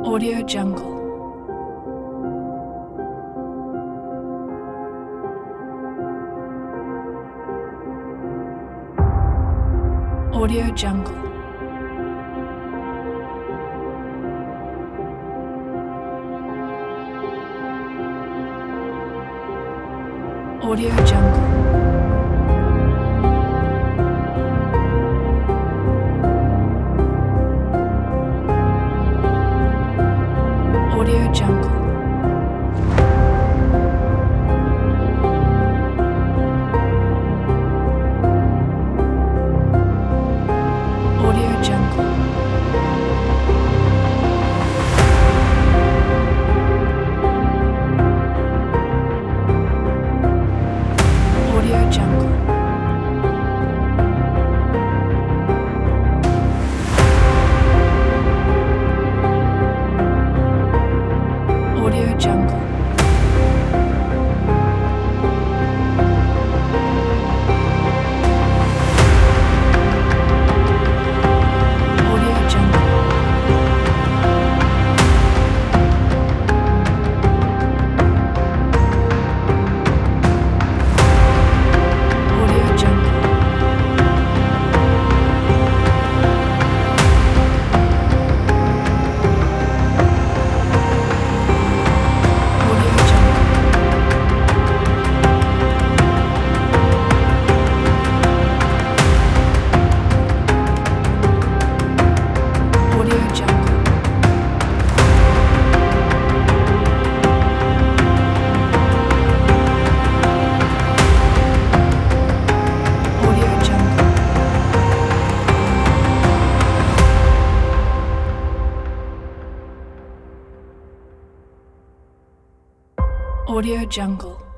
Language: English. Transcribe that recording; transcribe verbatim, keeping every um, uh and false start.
Audio Jungle. Audio Jungle. Audio Jungle. Audio Jungle. Audio Jungle. Audio Jungle. Audio Jungle. Audio Jungle. Audio Jungle. Audio Jungle. Audio Jungle. Audio Jungle. Audio Jungle.